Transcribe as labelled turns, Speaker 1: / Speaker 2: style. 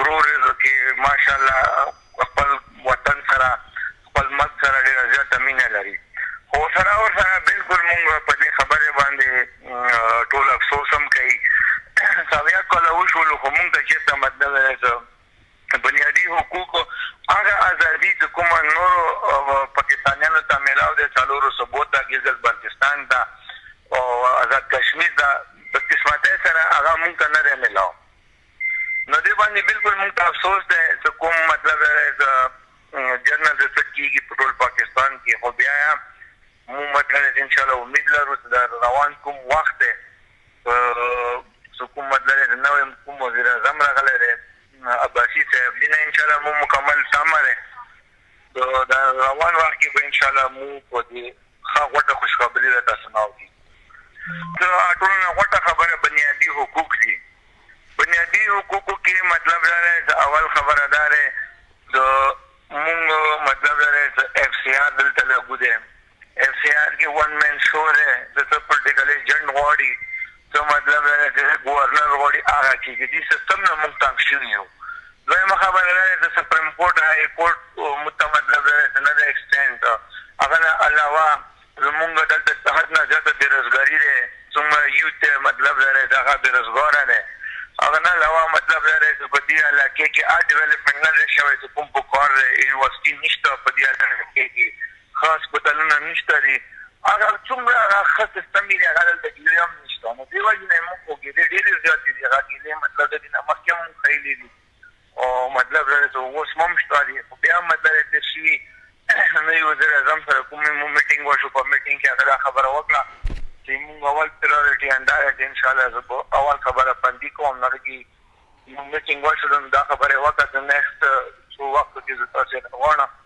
Speaker 1: ورور کې ماشاءالله خپل وطن سره خپل ملک سره ډېره زیاته مینه لري. خو سره ورسره بالکل موږ په دې خبرې باندې ټول افسوس هم کوي. سویا کله وشولو خو موږ ته چېرته مطلب بنیادي حقوق هغه ازادي چې کومه نورو پاکستانیانو ته میلاو دی څلورو صوبو ته ګلګت بلتستان ته او آزاد کشمیر ته په قسمتۍ سره هغه موږ ته نه دی میلاو. نو دې باندې بالکل موږ ته افسوس دی چې کوم مطلب جنرال څه کېږي په ټول پاکستان کې. خو بیا موږ مطلب انشاءالله امید لرو چې د روان کوم وخت دی چې کوم مطلب نوی کوم وزیر اعظم راغلی دی عباسي صاحب دینه انشاءالله موږ مکمل سمه دی. د روان وخت کې به انشاءالله موږ په دې ښه غوټه خوشخبري راته سماو کړي. د ټولو نه غوټه خبره بنیادي حقوق دي. بنیادي حقوقو کې مطلب دا دی چې اول خبره دا دی د موږ مطلب دا دی چې اف سی آر دلته لاګو دی. اف سی آر کې ون مین شو دی د څه پولیټیکل ایجنټ غواړي څه مطلب دا دی چې ګورنر غواړي هغه کېږي. دې سیستم نه موږ تنګ شوي یو. دویمه خبره دا دی چې سپریم کورټ های کورټ موږ ته مطلب دا دی چې نه دی ایکسټینډ. هغه نه علاوه زمونږ دلته حد نه زیاته بېروزګاري دی. څومره یوت مطلب دا دی چې هغه بېروزګاره دی. هغه نه علاوه مطلب دا دی چې په دې علاقې کې آرټ ډیولپمنټ نه دی شوی چې کوم پکار دی. یونیورسټي نشته په دې علاقې کې، ښه هسپتالونه نشته دي. هغه څومره هغه ښه سیستم دی هغه دلته ګیلې هم نشته. نو دې وجې نه موږ خو ګیلې ډېرې زیاتې دي. هغه ګیلې مطلب د دې نه مخکې هم موږ خیلي دي او مطلب دا دی چې اوس هم شته دي. خو بیا هم مطلب تېر شوي نوي وزیر اعظم سره کوم میټینګ وشو په میټینګ کې هغه دا خبره وکړه چې موږ اول پرایورټي انډایرکټ انشاءالله زه به اول خبره بندي کوم. هغه کې میټینګ وشو نو دا خبره وکړه چې نیکسټ څو وخت کې زه تاسې غواړم